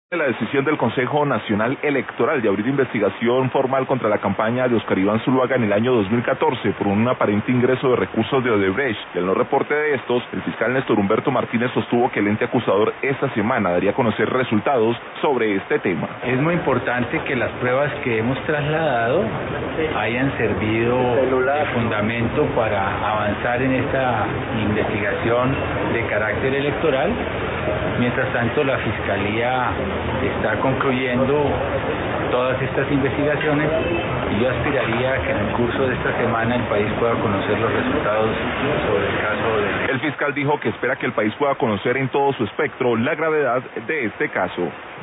La decisión del Consejo Nacional Electoral de abrir investigación formal contra la campaña de Óscar Iván Zuluaga en el año 2014 por un aparente ingreso de recursos de Odebrecht. Y al no reporte de estos, el fiscal Néstor Humberto Martínez sostuvo que el ente acusador esta semana daría a conocer resultados sobre este tema. Es muy importante que las pruebas que hemos trasladado hayan servido de fundamento para avanzar en esta investigación de carácter electoral. Mientras tanto, la Fiscalía está concluyendo todas estas investigaciones y yo aspiraría a que en el curso de esta semana el país pueda conocer los resultados sobre el caso de... El fiscal dijo que espera que el país pueda conocer en todo su espectro la gravedad de este caso.